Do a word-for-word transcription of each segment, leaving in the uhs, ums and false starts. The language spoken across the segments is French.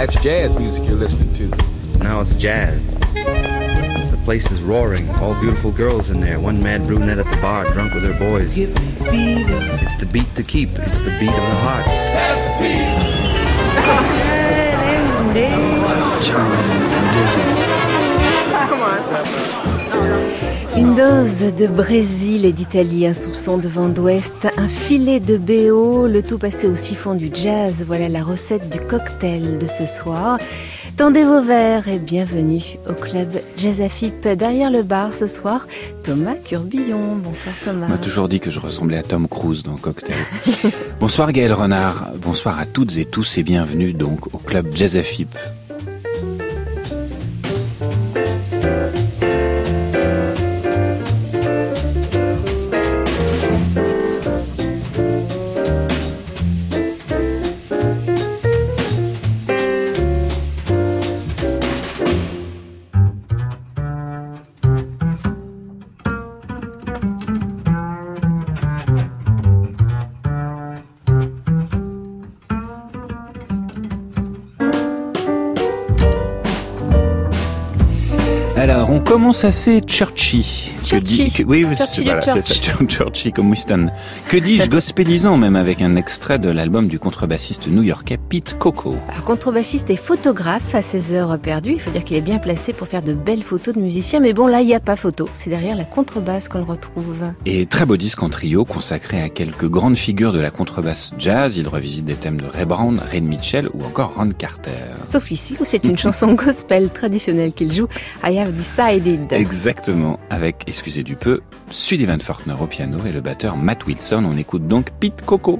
That's jazz music you're listening to. Now it's jazz. The place is roaring. All beautiful girls in there. One mad brunette at the bar, drunk with her boys. Give me fever. It's the beat to keep. It's the beat of the heart. That's the beat. Une dose de Brésil et d'Italie, un soupçon de vent d'ouest, un filet de B O, le tout passé au siphon du jazz. Voilà la recette du cocktail de ce soir. Tendez vos verres et bienvenue au club Jazz A F I P. Derrière le bar ce soir, Thomas Curbillon. Bonsoir Thomas. On m'a toujours dit que je ressemblais à Tom Cruise dans Cocktail. Bonsoir Gaël Renard, bonsoir à toutes et tous et bienvenue donc au club Jazz A F I P. Alors, on commence assez churchy. Churchy. Que, oui, oui Churchy c'est, voilà, c'est ça, churchy comme Winston. Que dis-je, gospelisant même, avec un extrait de l'album du contrebassiste new-yorkais Pete Coco. Alors, contrebassiste et photographe à ses heures perdues. Il faut dire qu'il est bien placé pour faire de belles photos de musiciens. Mais bon, là, il n'y a pas photo. C'est derrière la contrebasse qu'on le retrouve. Et très beau disque en trio consacré à quelques grandes figures de la contrebasse jazz. Il revisite des thèmes de Ray Brown, Ray Mitchell ou encore Ron Carter. Sauf ici, où c'est une chanson gospel traditionnelle qu'il joue. I Have Decided. Exactement, avec, excusez du peu, Sullivan Fortner au piano et le batteur Matt Wilson. On écoute donc Pete Coco.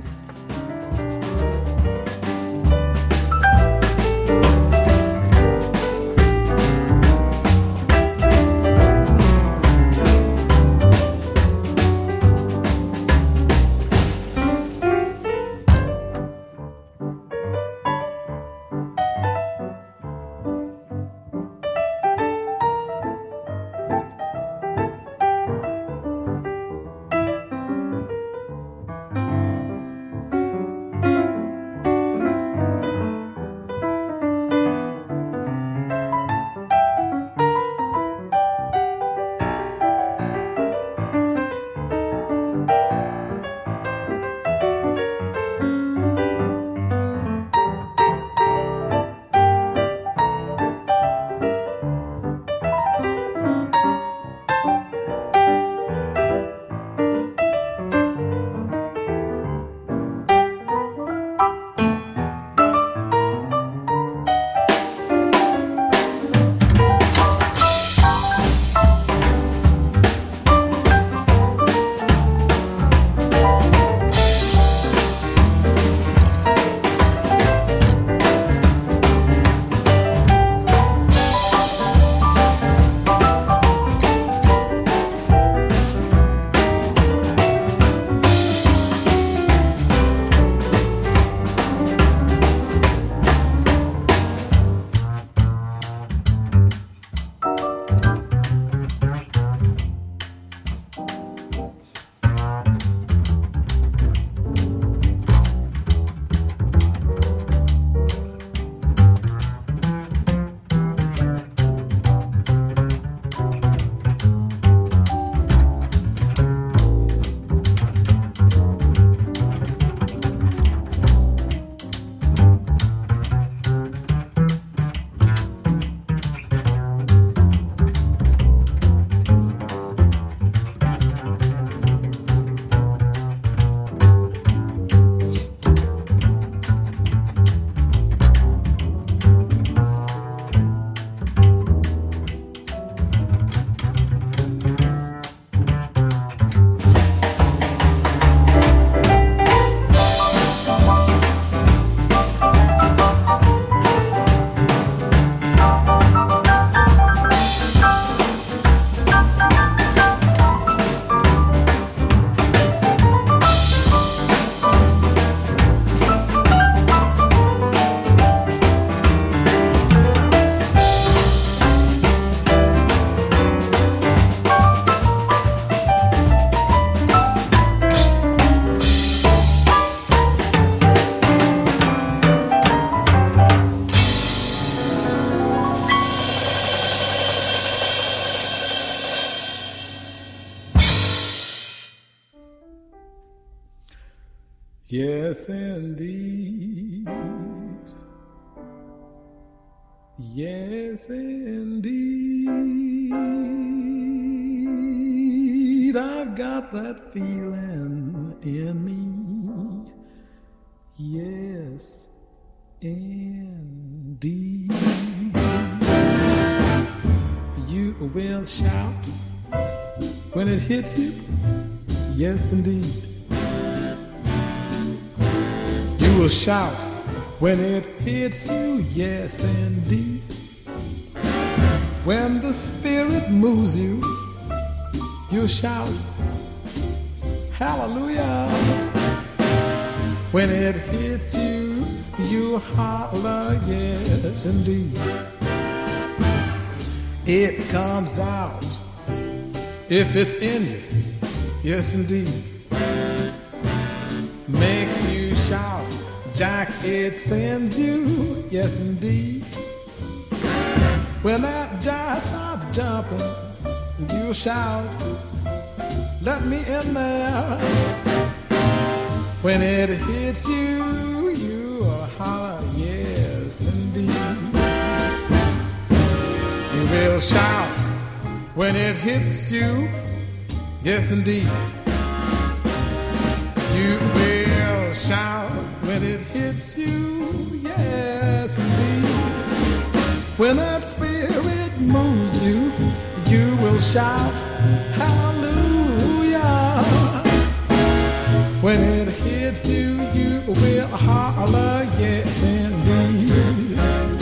Yes, indeed. Yes, indeed. I've got that feeling in me. Yes, indeed. You will shout when it hits you. Yes, indeed. You will shout when it hits you. Yes, indeed. When the Spirit moves you, you shout, hallelujah. When it hits you, you holler, yes, indeed. It comes out if it's in you, yes, indeed. Makes you shout, Jack, it sends you, yes, indeed. When that jive starts jumping, you shout, let me in there. When it hits you, you holler, yes, indeed. You will shout when it hits you, yes, indeed. You will shout when it hits you, yes, indeed. When that Spirit moves you, you will shout, hallelujah. When it hits you, you will holler, yes, indeed.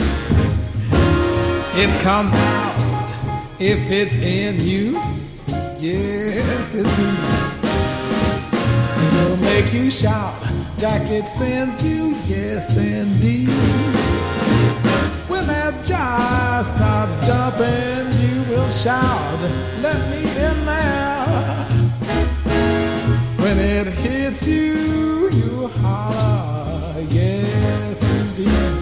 It comes out if it's in you, yes, indeed. It'll make you shout, Jack, it sends you, yes, indeed. When that jive starts jumping, you will shout, let me in there. When it hits you, you holler, yes, indeed.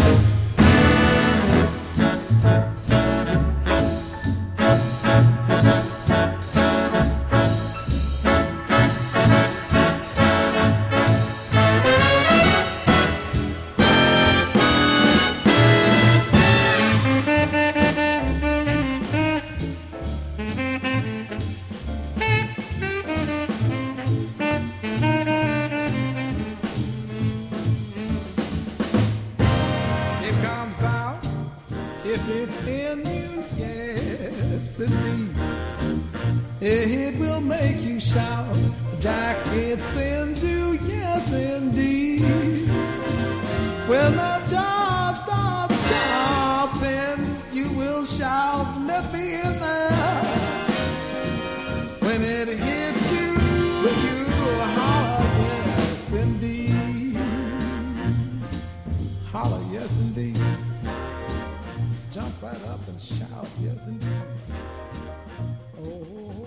It will make you shout, Jack, it sends you, yes, indeed. When the job starts jumping, you will shout, let me in there. When it hits you, you holler, yes, indeed. Holler, yes, indeed. Jump right up and shout, yes, indeed. Oh.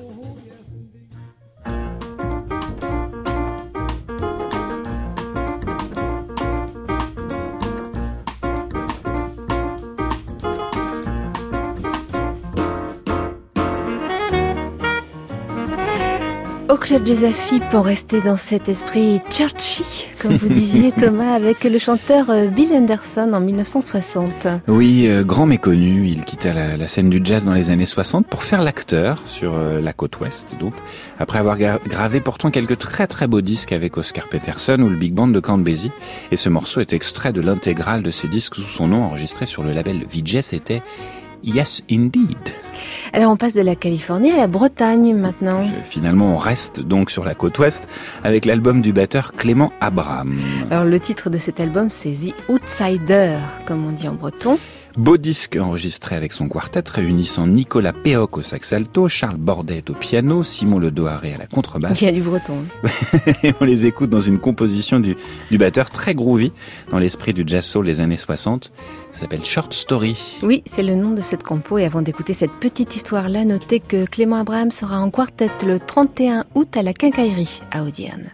Au Club Jazz Afib, on restait dans cet esprit churchy, comme vous disiez Thomas, avec le chanteur Bill Anderson en dix-neuf cent soixante. Oui, euh, grand méconnu, il quitta la, la scène du jazz dans les années soixante pour faire l'acteur sur euh, la côte ouest, donc, après avoir gra- gravé pourtant quelques très très beaux disques avec Oscar Peterson ou le Big Band de Count Basie. Et ce morceau est extrait de l'intégrale de ses disques sous son nom, enregistré sur le label V J, c'était Yes Indeed. Alors on passe de la Californie à la Bretagne maintenant. Je, finalement on reste donc sur la côte ouest avec l'album du batteur Clément Abraham. Alors le titre de cet album c'est The Outsider, comme on dit en breton. Beau disque enregistré avec son quartet réunissant Nicolas Péoc au sax alto, Charles Bordet au piano, Simon Le Doharé à la contrebasse. Il y a du breton. Et on les écoute dans une composition du, du batteur très groovy dans l'esprit du jazz soul des années soixante. Ça s'appelle Short Story. Oui, c'est le nom de cette compo. Et avant d'écouter cette petite histoire-là, notez que Clément Abraham sera en quartet le trente et un août à la Quincaillerie à Audierne.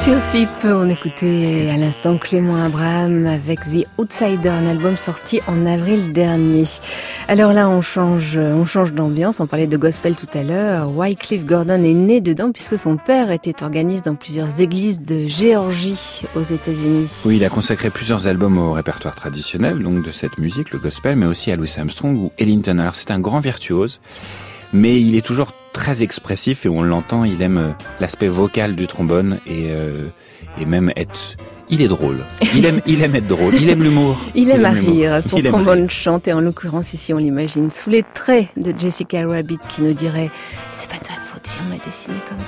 Sur F I P, on écoutait à l'instant Clément Abraham avec The Outsider, un album sorti en avril dernier. Alors là, on change, on change d'ambiance. On parlait de gospel tout à l'heure. Wycliffe Gordon est né dedans puisque son père était organiste dans plusieurs églises de Géorgie aux États-Unis. Oui, il a consacré plusieurs albums au répertoire traditionnel, donc de cette musique, le gospel, mais aussi à Louis Armstrong ou Ellington. Alors c'est un grand virtuose, mais il est toujours très expressif et on l'entend, il aime l'aspect vocal du trombone et, euh, et même être... Il est drôle. Il aime, il aime être drôle. Il aime l'humour. Il aime il à aime rire. Son il trombone chante et en l'occurrence ici on l'imagine sous les traits de Jessica Rabbit qui nous dirait « C'est pas de ma faute si on m'a dessiné comme ça ».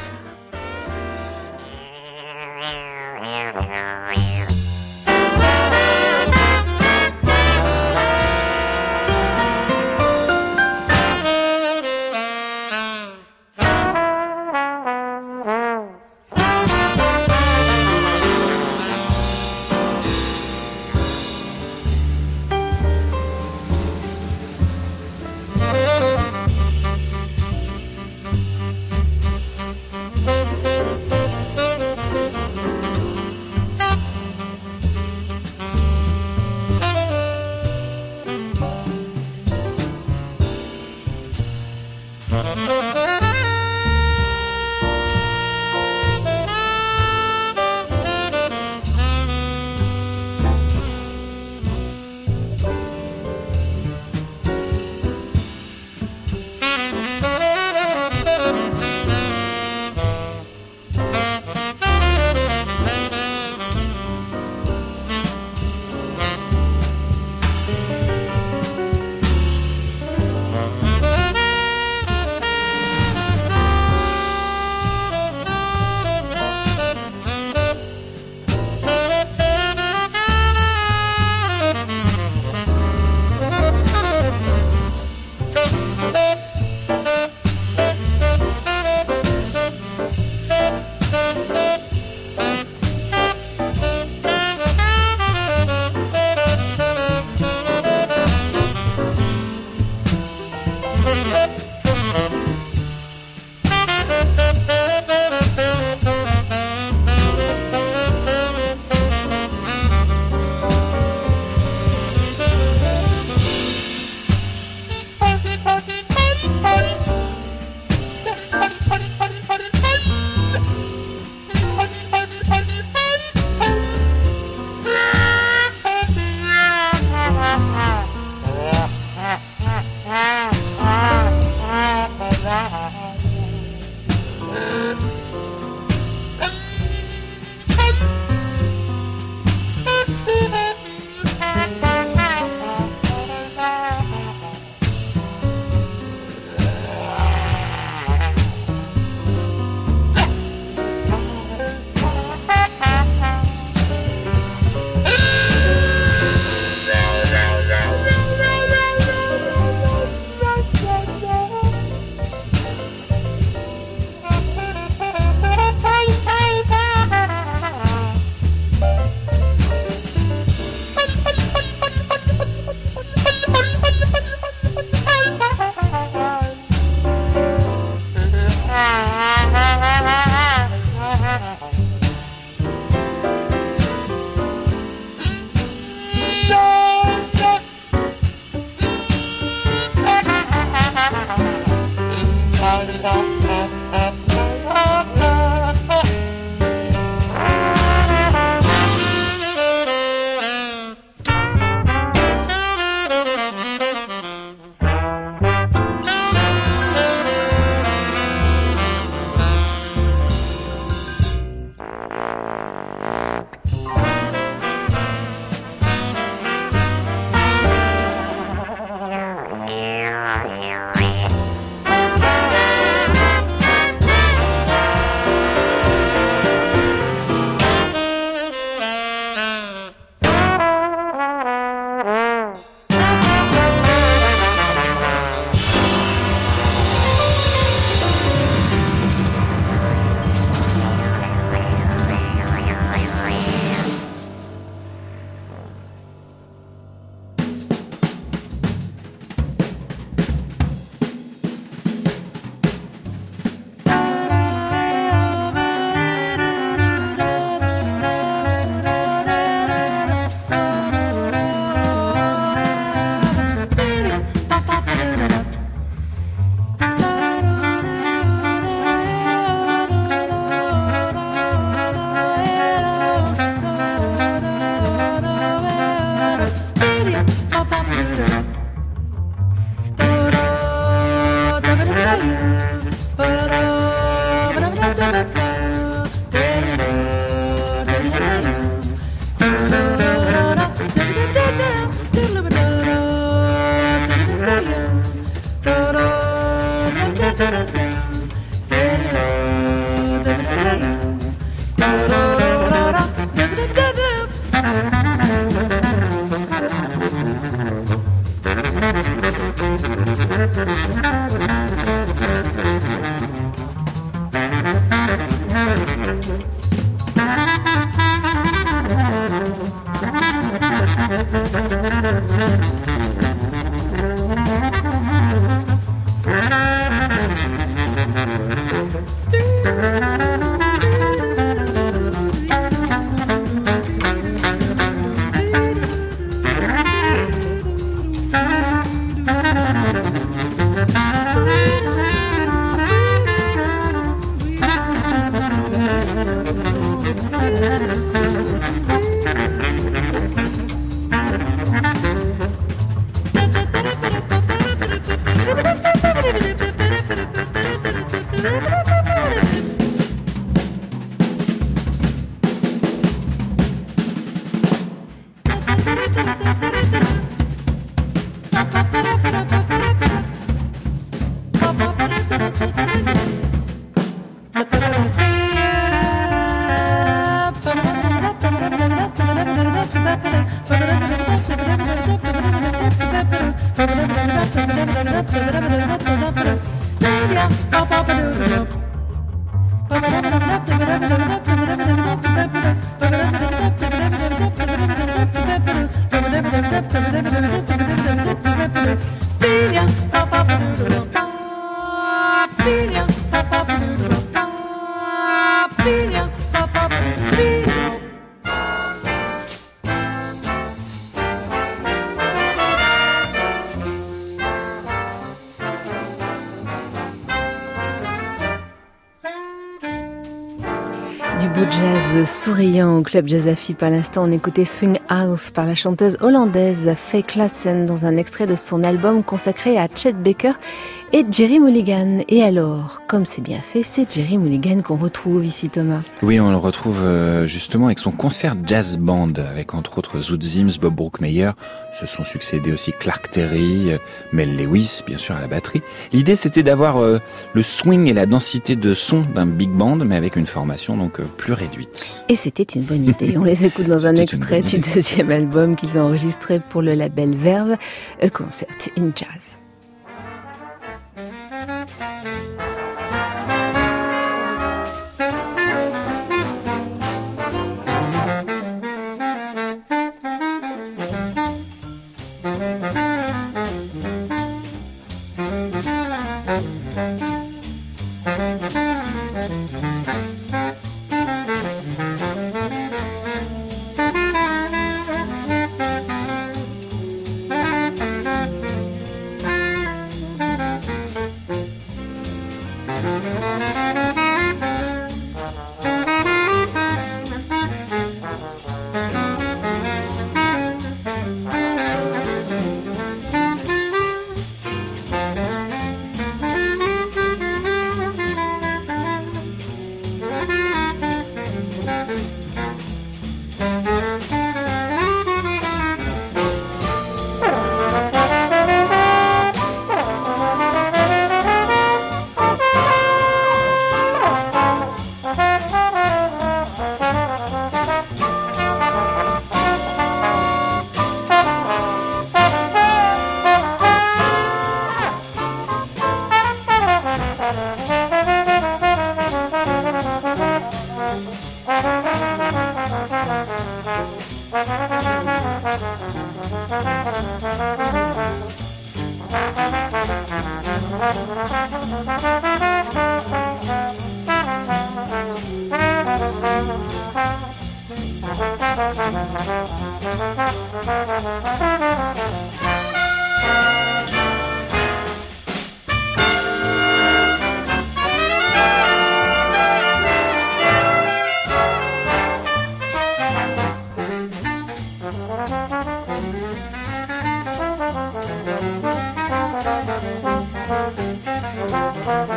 Du beau jazz souriant au Club Jazz Affi. Par l'instant, on écoutait Swing House par la chanteuse hollandaise Faye Klassen dans un extrait de son album consacré à Chet Baker et Jerry Mulligan. Et alors, comme c'est bien fait, c'est Jerry Mulligan qu'on retrouve ici, Thomas. Oui, on le retrouve justement avec son concert jazz band, avec entre autres Zoot Sims, Bob Brookmeyer. Se sont succédés aussi Clark Terry, Mel Lewis, bien sûr, à la batterie. L'idée, c'était d'avoir euh, le swing et la densité de son d'un big band, mais avec une formation donc euh, plus réduite. Et c'était une bonne idée. On les écoute dans un extrait du deuxième album qu'ils ont enregistré pour le label Verve, A Concert in Jazz.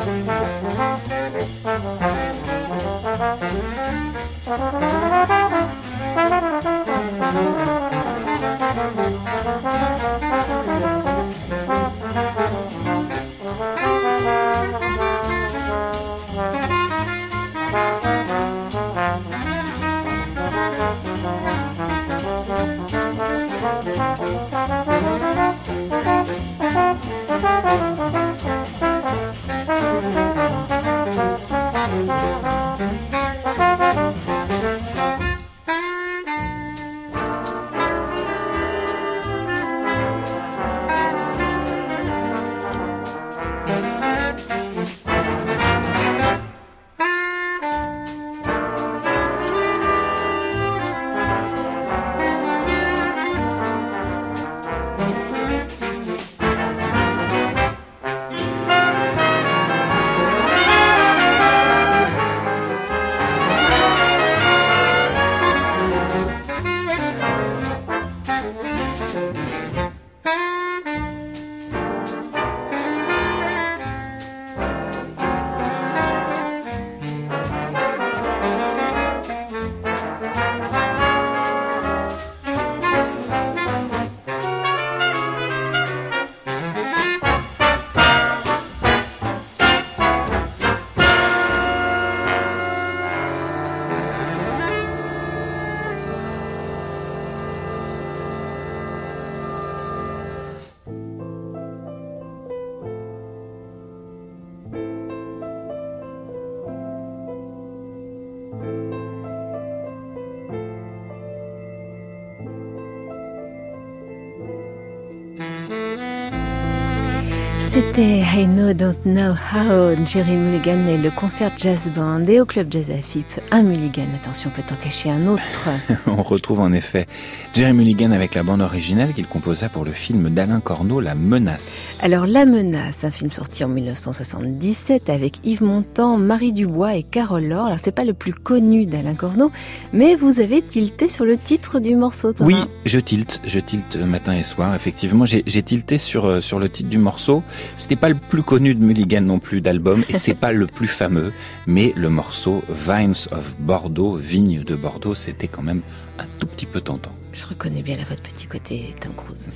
C'était I Know Don't Know How, Jerry Mulligan et le concert jazz band. Et au club jazz à F I P, un Mulligan, attention, peut en cacher un autre. On retrouve en effet Jerry Mulligan avec la bande originale qu'il composa pour le film d'Alain Corneau, La Menace. Alors La Menace, un film sorti en dix-neuf cent soixante-dix-sept avec Yves Montand, Marie Dubois et Carole Laure. Alors c'est pas le plus connu d'Alain Corneau, mais vous avez tilté sur le titre du morceau, Thomas. Oui, je tilte, je tilte matin et soir. Effectivement, j'ai, j'ai tilté sur, sur le titre du morceau. C'était pas le plus connu de Mulligan non plus d'album, et c'est pas le plus fameux, mais le morceau Vines of Bordeaux, Vignes de Bordeaux, c'était quand même un tout petit peu tentant. Je reconnais bien la voix de petit côté Tom Cruise.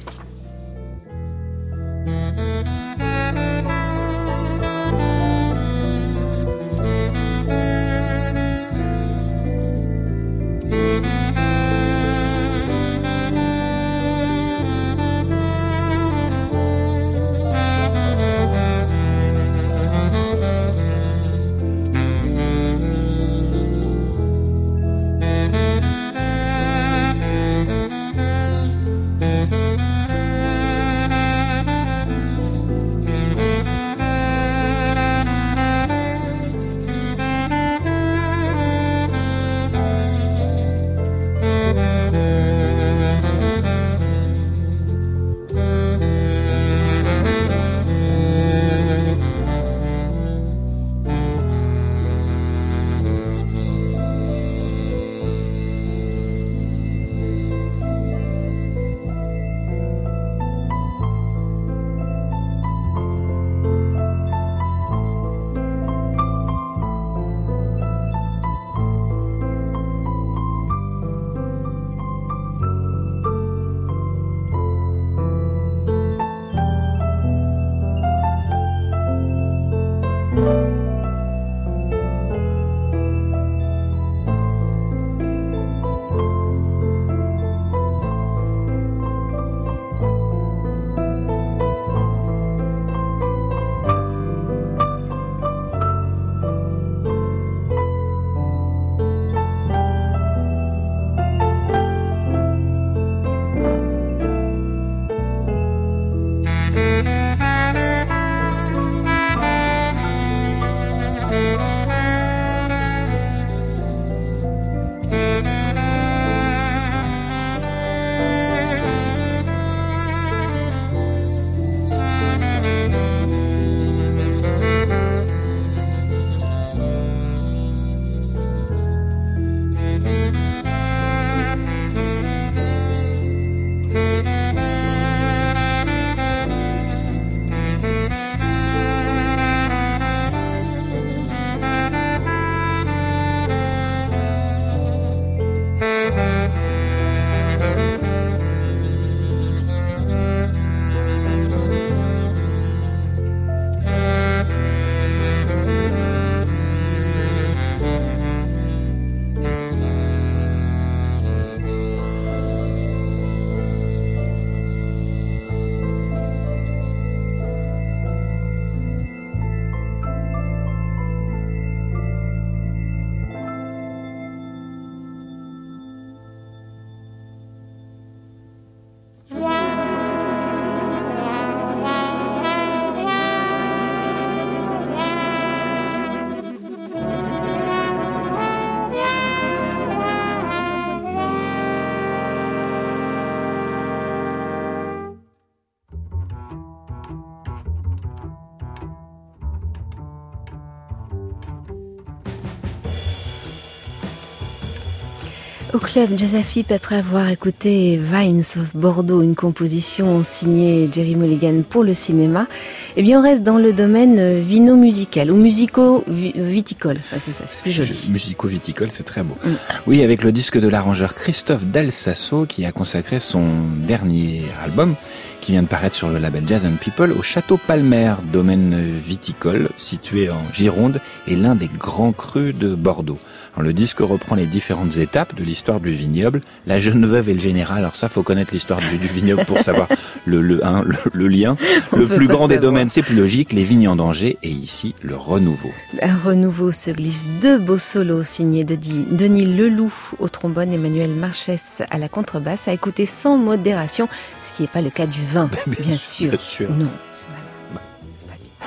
Au club Jazz Afip, après avoir écouté Vines of Bordeaux, une composition signée Jerry Mulligan pour le cinéma, eh bien on reste dans le domaine vino-musical ou musico-viticole. Enfin, c'est ça, c'est plus joli. Musico-viticole, c'est très beau. Mm. Oui, avec le disque de l'arrangeur Christophe Dalsasso qui a consacré son dernier album, qui vient de paraître sur le label Jazz and People, au Château Palmer, domaine viticole situé en Gironde et l'un des grands crus de Bordeaux. Alors, le disque reprend les différentes étapes de l'histoire du vignoble, la jeune veuve et le général. Alors ça, faut connaître l'histoire du, du vignoble pour savoir le, le, hein, le, le lien. On le plus grand savoir. des domaines, c'est plus logique, les vignes en danger, et ici, le renouveau. Un renouveau se glisse, deux beaux solos signés de Denis Leloup au trombone, Emmanuel Marchès à la contrebasse, à écouter sans modération, ce qui n'est pas le cas du vin, bien, bien sûr. bien sûr. Non, c'est mal. Bah. C'est pas bien.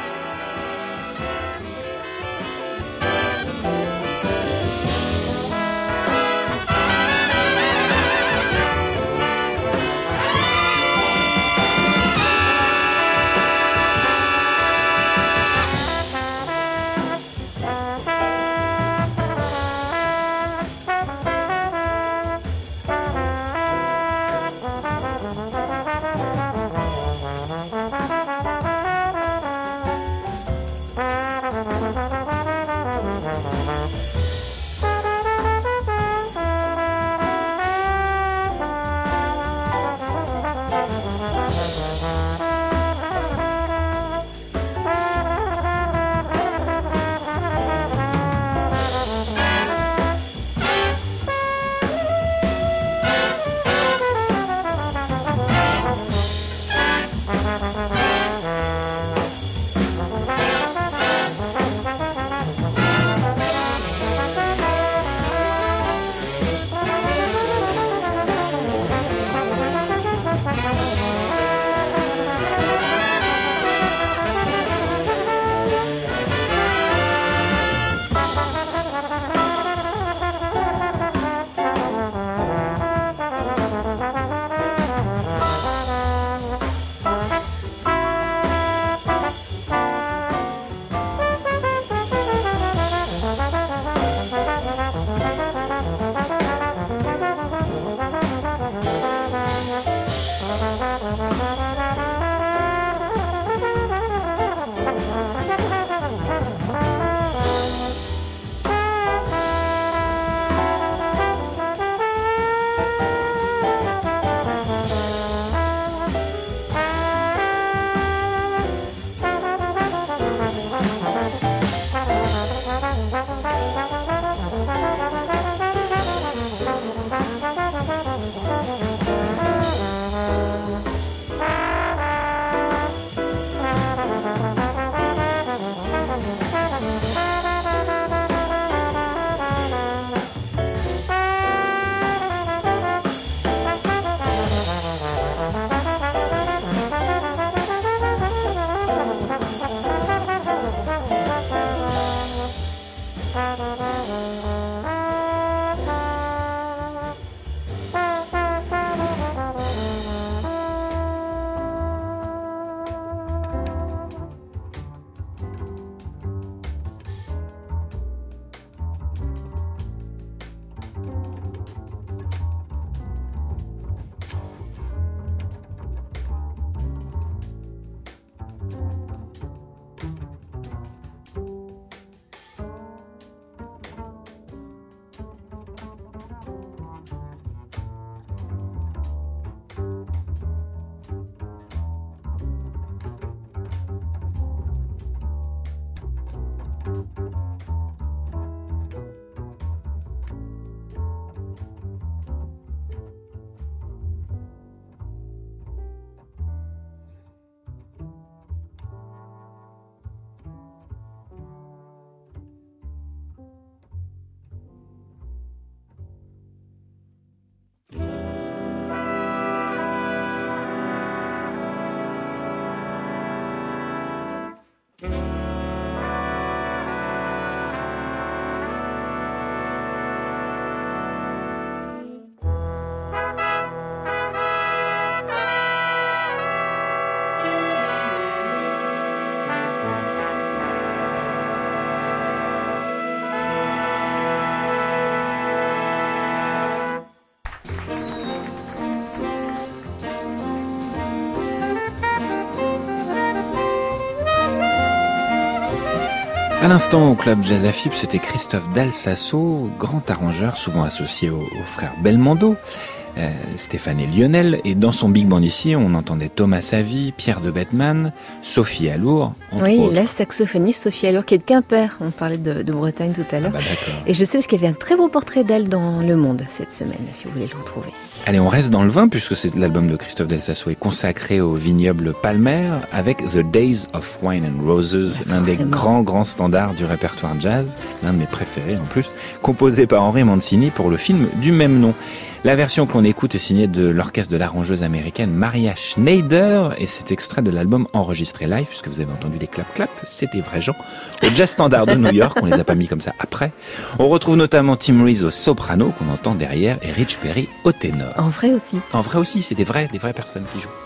À l'instant, au club Jazz à Fibre, c'était Christophe Dalsasso, grand arrangeur, souvent associé aux, aux frères Belmondo, euh, Stéphane et Lionel. Et dans son big band ici, on entendait Thomas Savy, Pierre de Bettman, Sophie Allour, entre oui, autres. la saxophoniste Sophie Allour, qui est de Quimper. On parlait de, de Bretagne tout à l'heure. Ah bah d'accord. Et je sais parce qu'il y avait un très beau portrait d'elle dans Le Monde cette semaine, si vous voulez le retrouver. Allez, on reste dans le vin, puisque c'est l'album de Christophe Dalsasso est consacré au vignoble Palmer, avec The Days of Wine and Roses, Ah, l'un des forcément. grands, grands standards du répertoire jazz, l'un de mes préférés en plus, composé par Henry Mancini pour le film du même nom. La version qu'on écoute est signée de l'orchestre de l'arrangeuse américaine Maria Schneider, et c'est extrait de l'album enregistré live, puisque vous avez entendu des clap-clap, c'est des vrais gens, au Jazz Standard de New York, on les a pas mis comme ça après. On retrouve notamment Tim Reese au soprano, qu'on entend derrière, et Rich Perry au ténor. En vrai aussi. En vrai aussi, c'est des vrais, des vraies personnes qui jouent.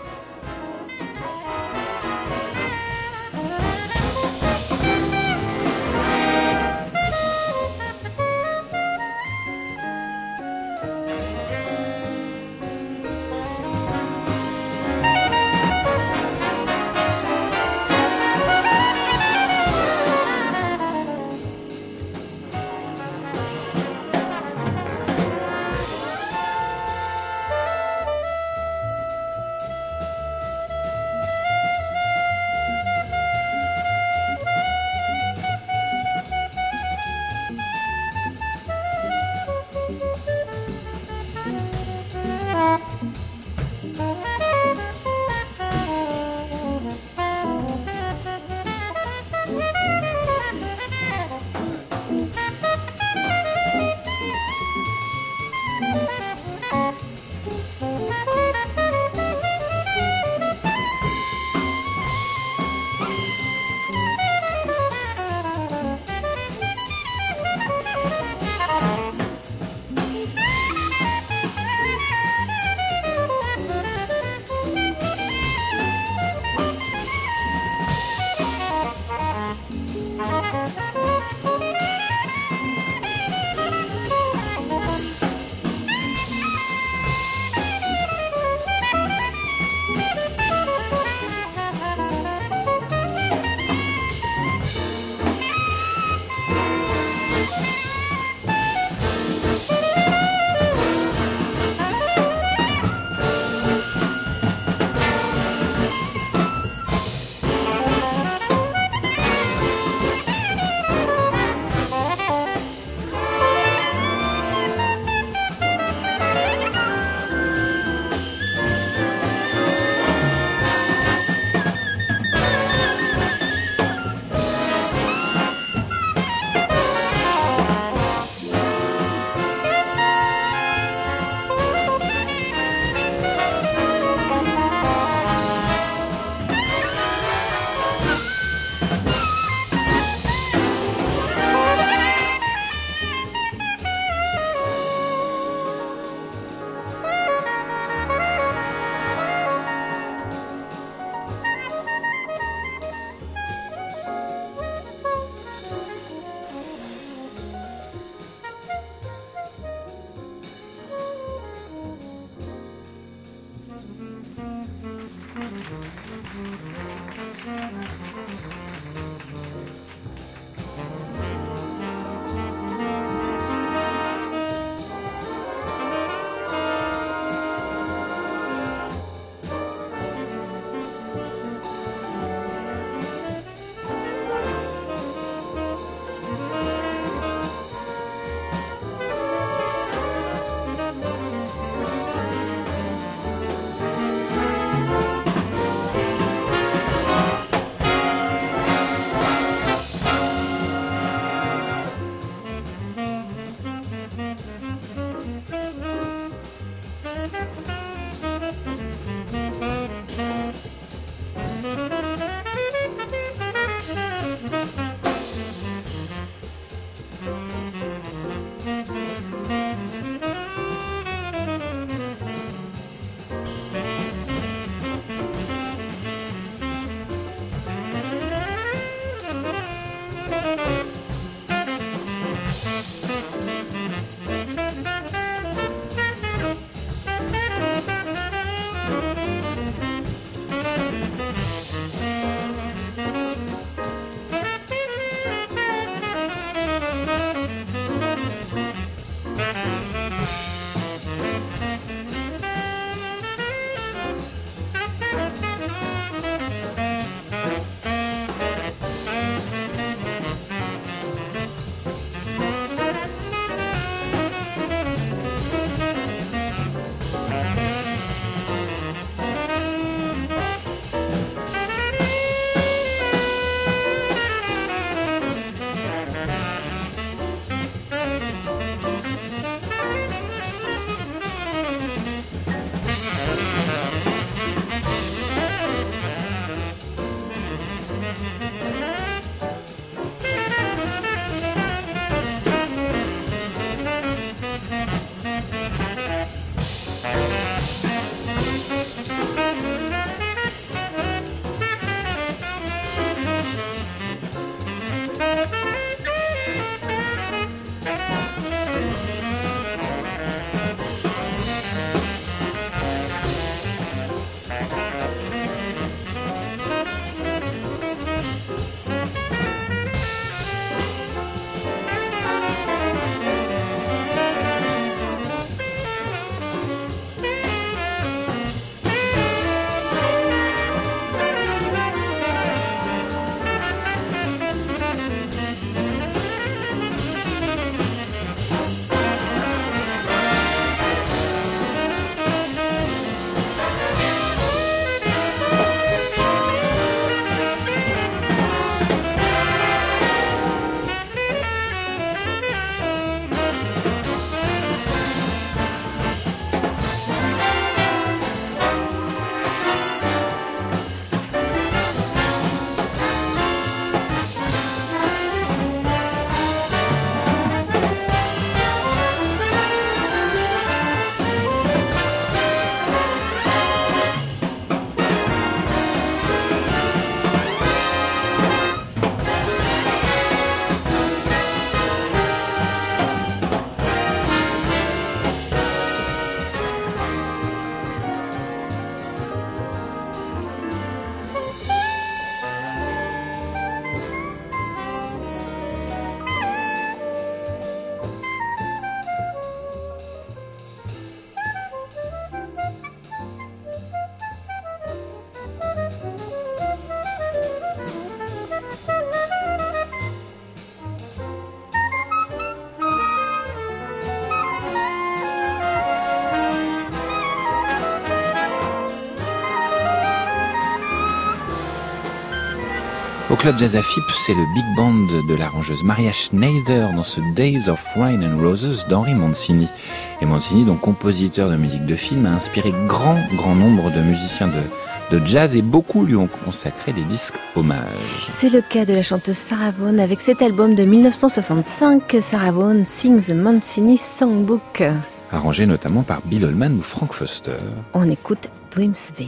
Au Club Jazz à Fippe, c'est le big band de l'arrangeuse Maria Schneider dans ce Days of Wine and Roses d'Henri Mancini. Et Mancini, donc compositeur de musique de film, a inspiré grand, grand nombre de musiciens de, de jazz et beaucoup lui ont consacré des disques hommages. C'est le cas de la chanteuse Sarah Vaughan avec cet album de dix-neuf cent soixante-cinq, Sarah Vaughan Sings the Mancini Songbook. Arrangé notamment par Bill Holman ou Frank Foster. On écoute Dreamsville.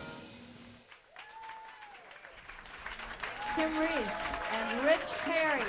Tim Reese and Rich Perry.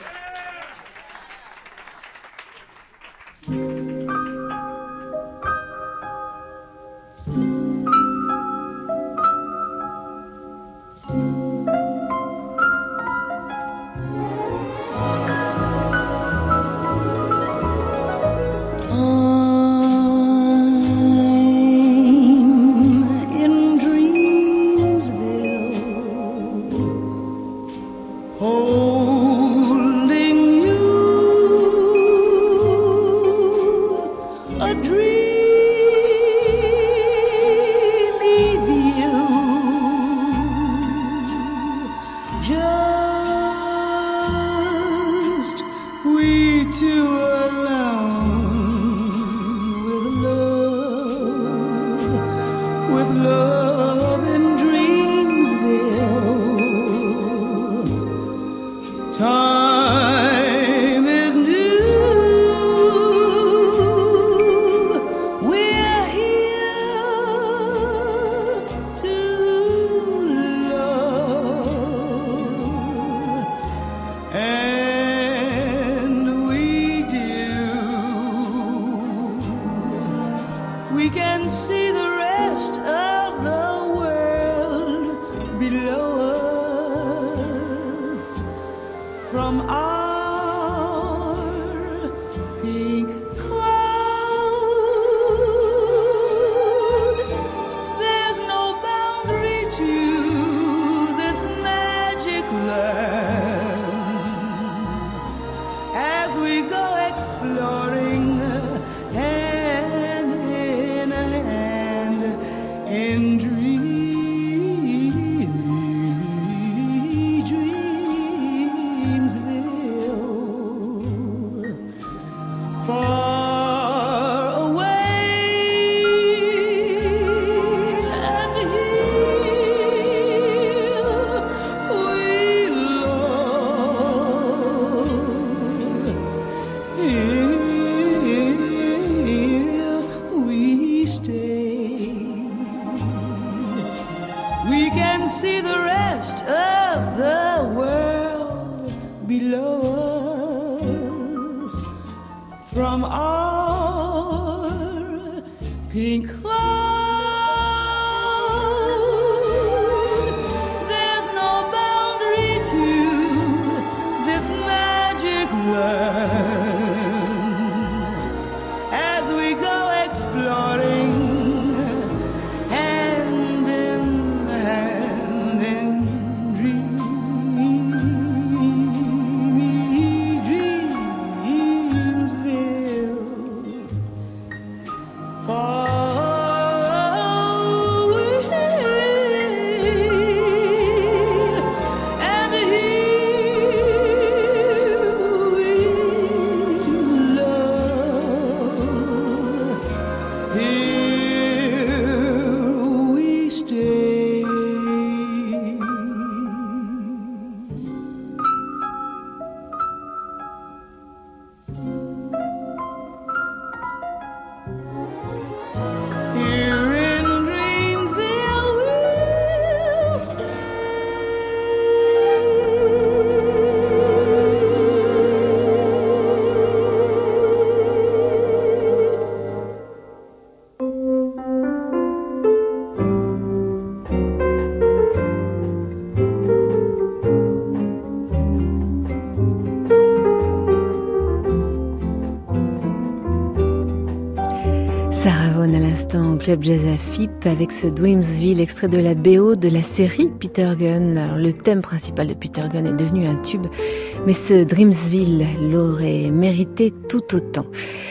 Sarah Vaughan à l'instant au Club Jazz à Fippe avec ce Dreamsville, extrait de la B O de la série Peter Gunn. Alors, le thème principal de Peter Gunn est devenu un tube, mais ce Dreamsville l'aurait mérité tout autant.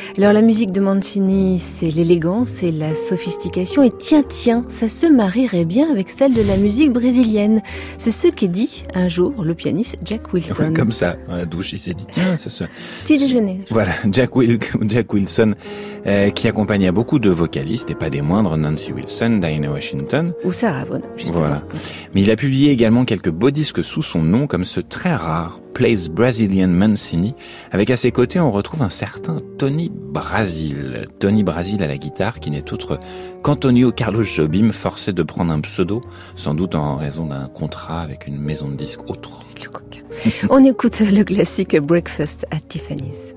Alors la musique de Mancini, c'est l'élégance et la sophistication. Et tiens, tiens, ça se marierait bien avec celle de la musique brésilienne. C'est ce qu'est dit un jour le pianiste Jack Wilson. Comme ça, dans la douche, il s'est dit, tiens, ça se... Petit déjeuner. Voilà, Jack, Wil- Jack Wilson, euh, qui accompagna beaucoup de vocalistes, et pas des moindres, Nancy Wilson, Dinah Washington. Ou Sarah Vaughan, justement. Voilà. Mais il a publié également quelques beaux disques sous son nom, comme ce très rare Plays Brazilian Mancini. Avec à ses côtés, on retrouve un certain Tony Brasil. Tony Brasil à la guitare, qui n'est autre qu'Antonio Carlos Jobim, forcé de prendre un pseudo, sans doute en raison d'un contrat avec une maison de disques autre. On écoute le classique Breakfast at Tiffany's.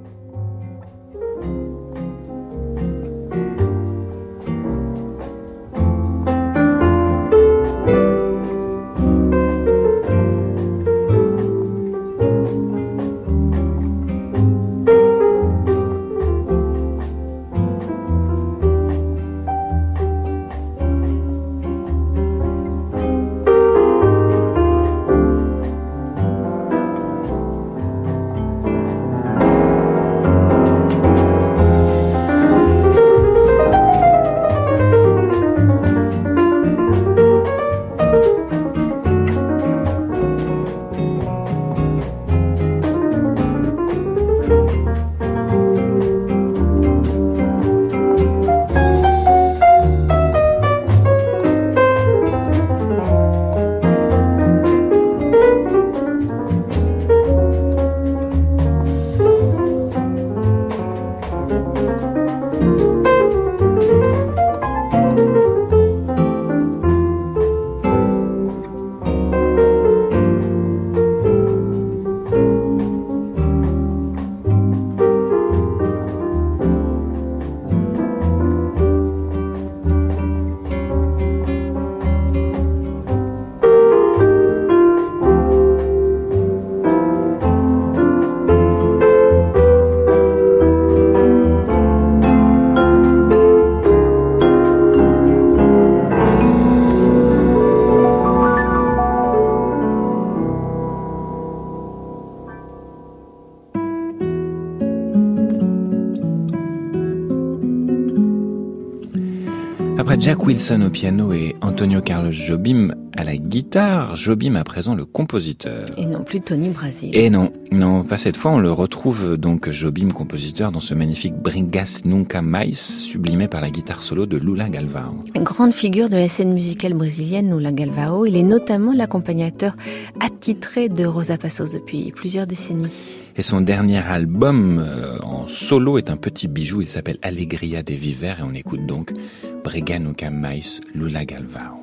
Après Jack Wilson au piano et Antonio Carlos Jobim à la guitare, Jobim à présent le compositeur. Et non plus Tony Brasil. Et non, non, pas cette fois. On le retrouve donc Jobim compositeur dans ce magnifique Bringas Nunca Mais, sublimé par la guitare solo de Lula Galvão. Grande figure de la scène musicale brésilienne, Lula Galvão, il est notamment l'accompagnateur attitré de Rosa Passos depuis plusieurs décennies. Et son dernier album euh, en solo est un petit bijou, il s'appelle Alegria de Viver et on écoute donc Bringas Nunca Mais, Lula Galvão.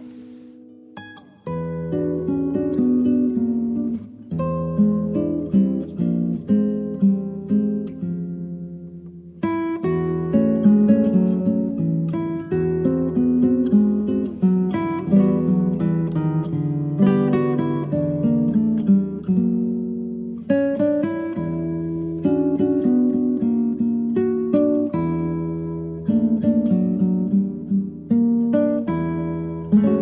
Thank you.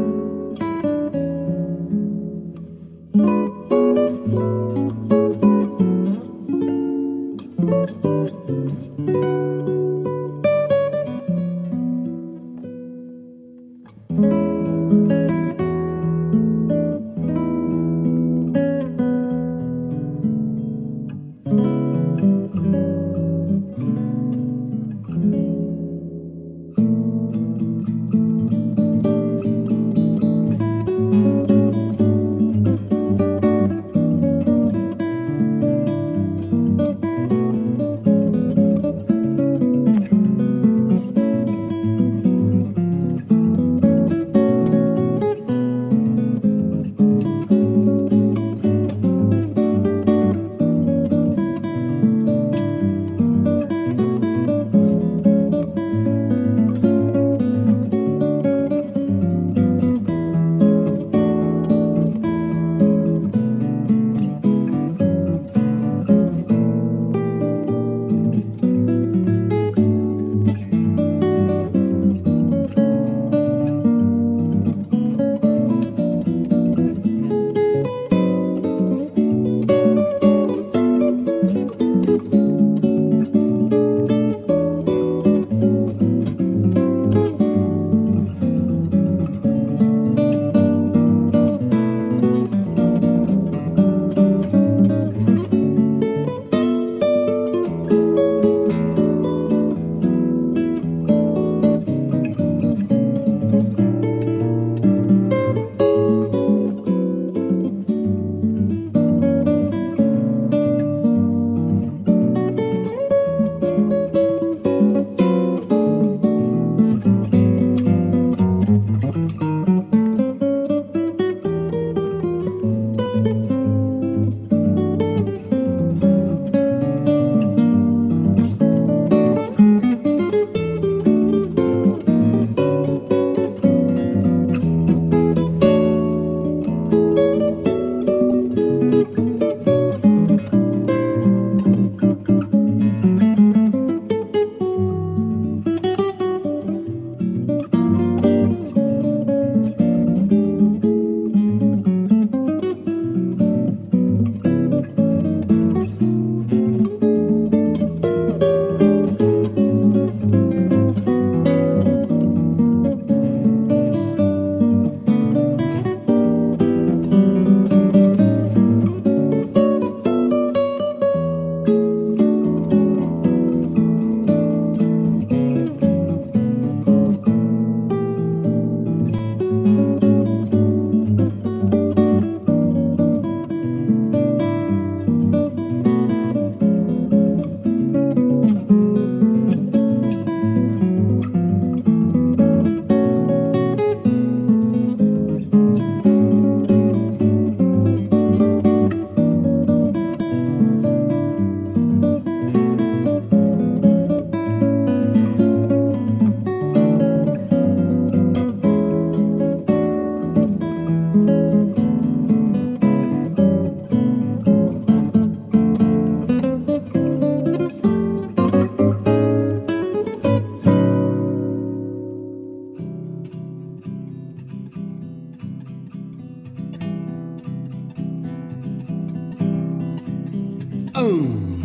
Um,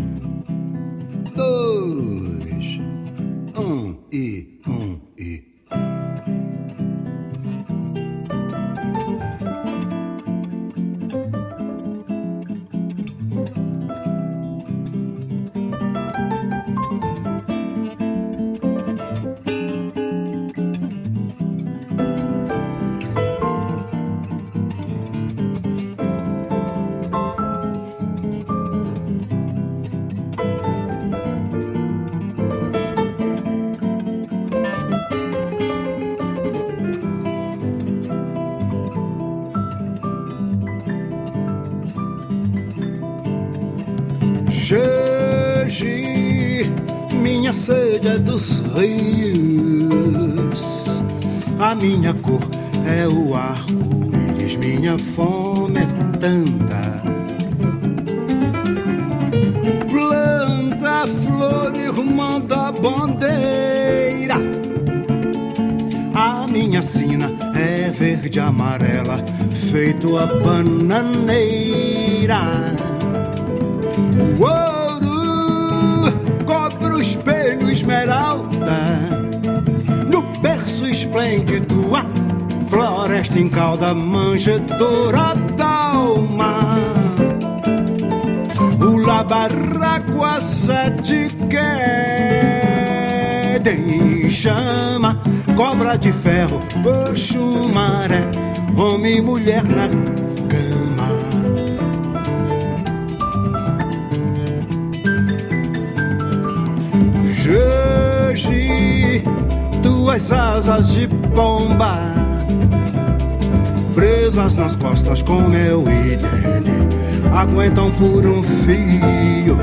dois, um e um e. Hoje minha sede é dos rios, a minha cor é o arco-íris, minha fome é tanta. Planta a flor, irmã da bandeira, a minha sina é verde e amarela, feito a bananeira. O ouro cobre o espelho esmeralda, no berço esplêndido a floresta em cauda, manjedoura d'alma. O labarraco a sete queda em chama, cobra de ferro, Oxumaré, homem e mulher na cama. Hoje, duas asas de pomba, presas nas costas com meu idene, aguentam por um fio.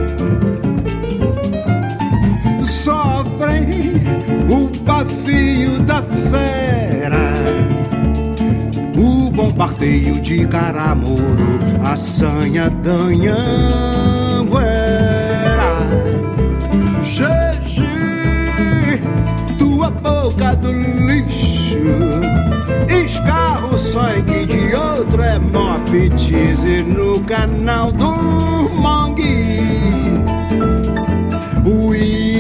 Sofrem o pavio da fera, o bombardeio de Caramuru, a sanha d'Anhanguera. Tua boca do lixo escarra o sangue de outro, é mó apetite no canal do Mangue. O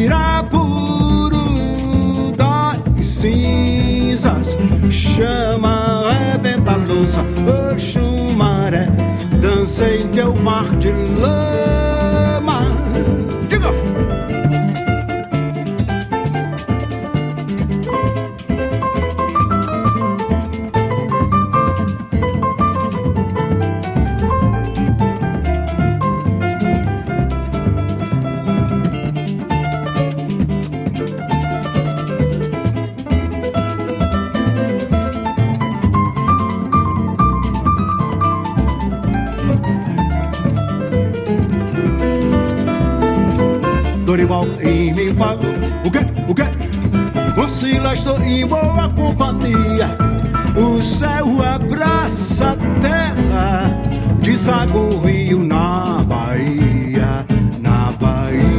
Irapuru das cinzas chama, arrebenta a louça, Oxumaré, dança em teu mar de lama. Diga! Dorival e me fala, o quê, o quê? Oscila, estou em boa companhia. O céu abraça a terra, deságua o rio na Bahia, na Bahia.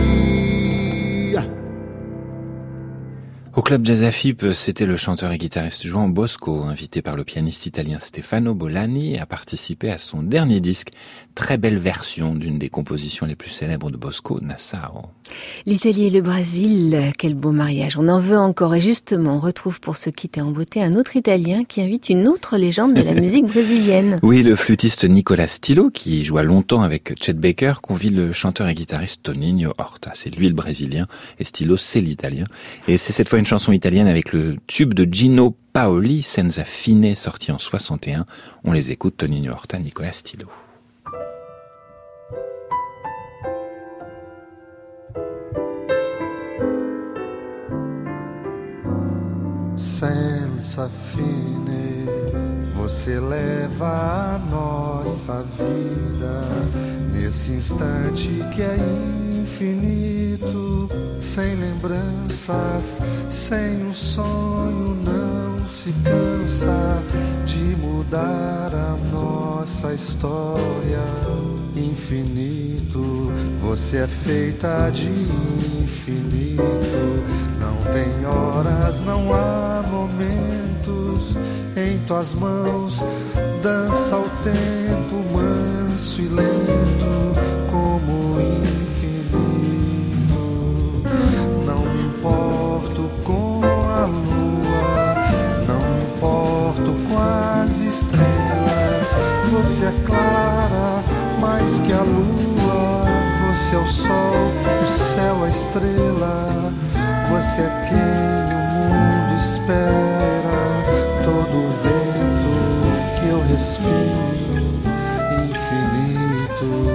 Au Club Jazz A F I P, c'était le chanteur et guitariste João Bosco, invité par le pianiste italien Stefano Bolani, à participer à son dernier disque. Très belle version d'une des compositions les plus célèbres de Bosco, Nassau. L'Italie et le Brésil, quel beau mariage. On en veut encore. Et justement, on retrouve pour se quitter en beauté un autre Italien qui invite une autre légende de la musique brésilienne. Oui, le flûtiste Nicolas Stillo, qui joua longtemps avec Chet Baker, convie le chanteur et guitariste Toninho Horta. C'est lui le Brésilien et Stillo, c'est l'Italien. Et c'est cette fois une chanson italienne avec le tube de Gino Paoli, Senza Fine, sorti en soixante et un. On les écoute, Toninho Horta, Nicolas Stillo. Senza fine, você leva a nossa vida nesse instante que é infinito, sem lembranças, sem um sonho, não se cansa de mudar a nossa história. Infinito, você é feita de infinito. Não tem horas, não há momentos. Em tuas mãos dança o tempo manso e lento, como você é clara, mais que a lua. Você é o sol, o céu, a estrela. Você é quem o mundo espera. Todo o vento que eu respiro, infinito.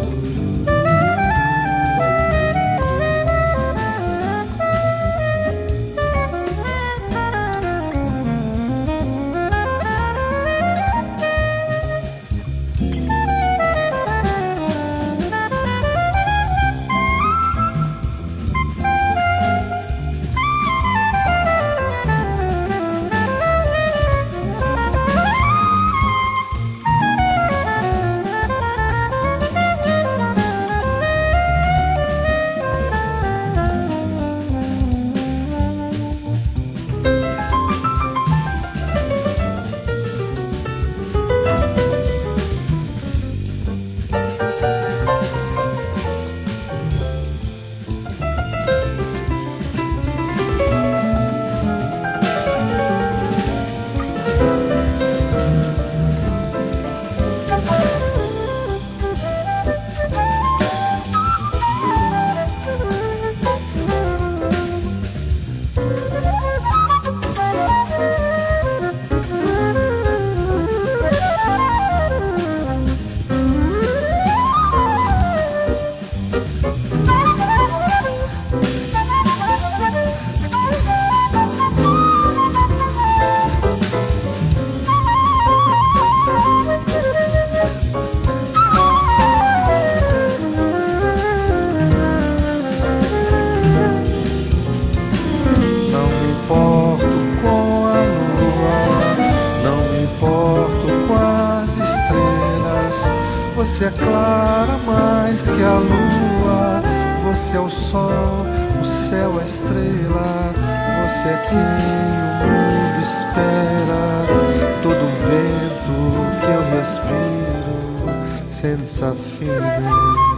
Você é clara mais que a lua. Você é o sol, o céu, a estrela. Você é quem o mundo espera. Todo vento que eu respiro, senza fine,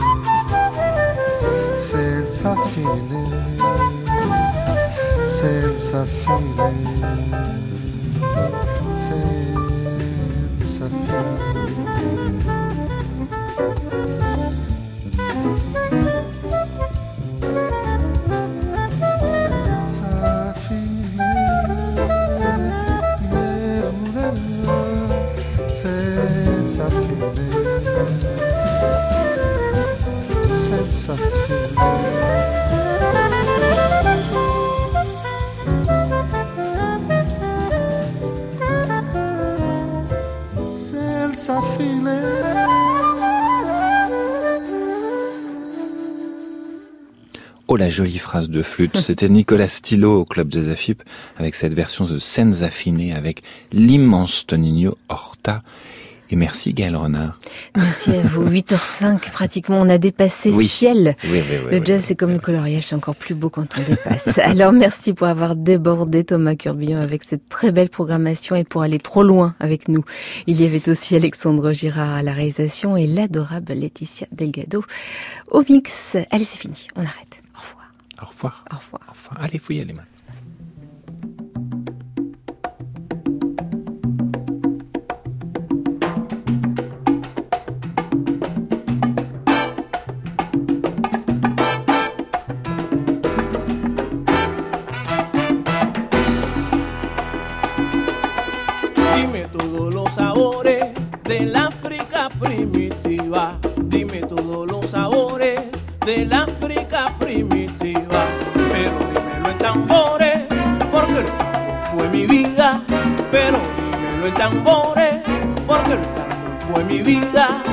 senza fine, senza fine, senza fine. Senza fine, senza fine, senza fine. Oh, la jolie phrase de flûte. C'était Nicolas Stilo au Club Jazz A F I P avec cette version de Senza Fine avec l'immense Toninho Horta. Et merci Gaël Renard. Merci à vous. huit heures cinq pratiquement, on a dépassé oui. ciel. Oui, oui, oui, le jazz oui, c'est comme oui. le coloriage, c'est encore plus beau quand on dépasse. Alors merci pour avoir débordé Thomas Curbillon avec cette très belle programmation et pour aller trop loin avec nous. Il y avait aussi Alexandre Girard à la réalisation et l'adorable Laetitia Delgado au mix. Allez, c'est fini, on arrête. Au revoir. Au revoir. Au revoir. Au revoir. Allez, faut y aller maintenant. Dime todos los sabores del África primitiva. Dime todos los sabores del África primitiva. Pero dímelo en tambores, porque el tango fue mi vida. Pero dímelo en tambores, porque el tango fue mi vida.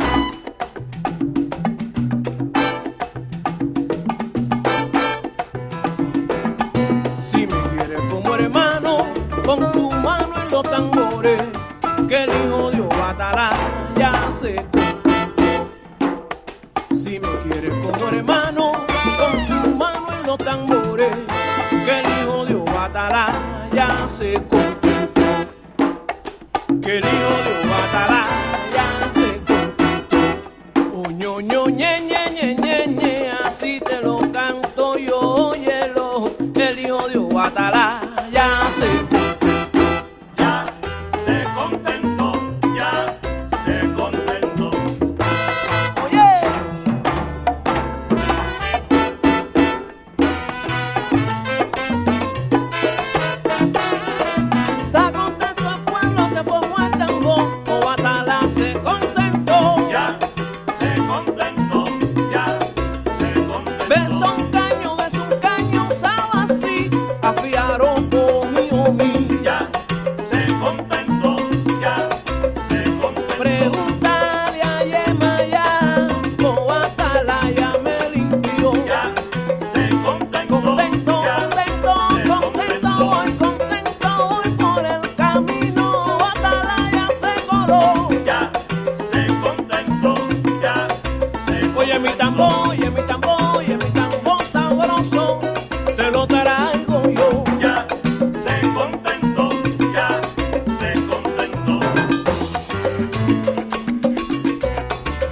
Si me quieres como hermano, pon tu mano en los tambores, que el hijo de Obatalá ya se contentó. Si me quieres como hermano, pon tu mano en los tambores, que el hijo de Obatalá ya se contentó. Que el hijo de Obatalá